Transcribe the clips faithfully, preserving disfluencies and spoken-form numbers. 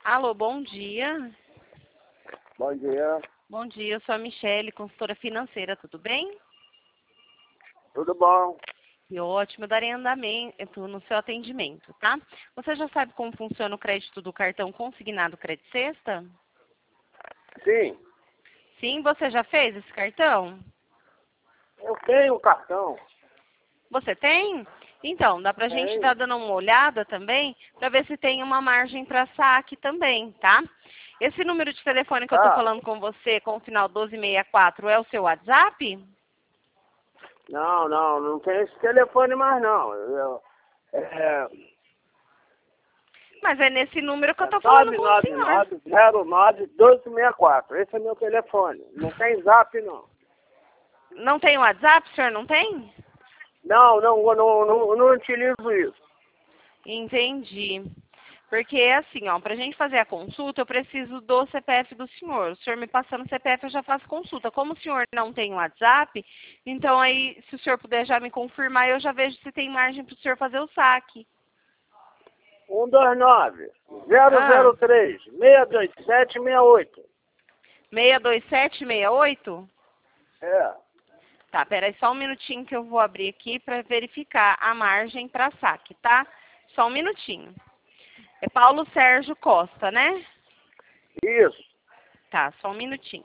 Alô, bom dia. Bom dia. Bom dia, eu sou a Michele, consultora financeira, tudo bem? Tudo bom? E ótimo, eu darei andamento no seu atendimento, tá? Você já sabe como funciona o crédito do cartão consignado Credit Sexta? Sim, Sim, você já fez esse cartão? eu tenho o cartão. Você tem? Então, dá pra gente Tenho. estar dando uma olhada também, para ver se tem uma margem para saque também, tá? Esse número de telefone que eu tô Ah, falando com você, com o final doze sessenta e quatro, é o seu WhatsApp? não, não, não tem esse telefone mais não. Eu, é, Mas é nesse número que eu é tô falando nove com o nove senhor. nove zero nove doze sessenta e quatro. Esse é meu telefone. Não tem zap não. Não tem WhatsApp, o senhor não tem? Não, não, não, não, não utilizo isso. Entendi. Porque é assim, ó, pra gente fazer a consulta, eu preciso do C P F do senhor. O senhor me passando o C P F, eu já faço consulta. Como o senhor não tem WhatsApp, então aí, se o senhor puder já me confirmar, eu já vejo se tem margem pro senhor fazer o saque. um dois nove zero Ah, zero três seis dois sete seis oito. seis dois sete seis oito? É, Tá, peraí só um minutinho que eu vou abrir aqui para verificar a margem para saque, tá? Só um minutinho. É Paulo Sérgio Costa, né? isso. Tá, só um minutinho.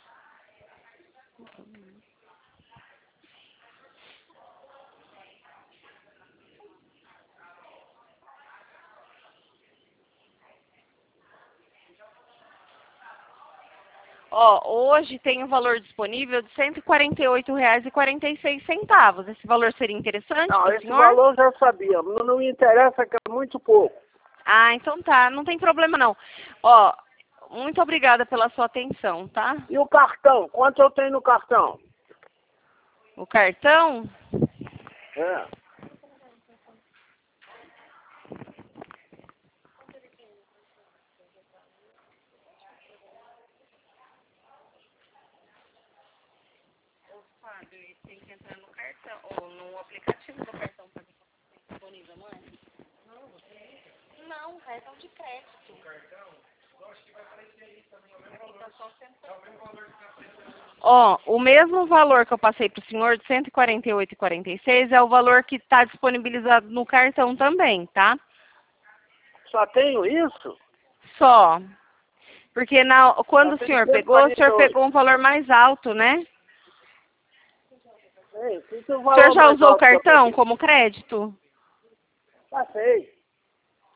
Ó, hoje tem o valor disponível de cento e quarenta e oito reais e quarenta e seis centavos. Esse valor seria interessante Não, para o esse senhor? valor eu já sabia. Não, não me interessa que é muito pouco. Ah, então tá, não tem problema não. Ó, muito obrigada pela sua atenção, tá? E o cartão? Quanto eu tenho no cartão? O cartão? É. Tem que entrar no cartão, ou no aplicativo do cartão para ver se tem disponível, não é? Não, cartão de crédito. Ó, o mesmo valor que eu passei para o senhor, de cento e quarenta e oito reais e quarenta e seis, é o valor que está disponibilizado no cartão também, tá? Só tenho isso? Só. Porque na, quando Só o tenho senhor cento e pegou, o quarenta e senhor oito. pegou um valor mais alto, né? Ei, que que é o O senhor valor já mais usou o alto que eu cartão peguei? como crédito? Passei.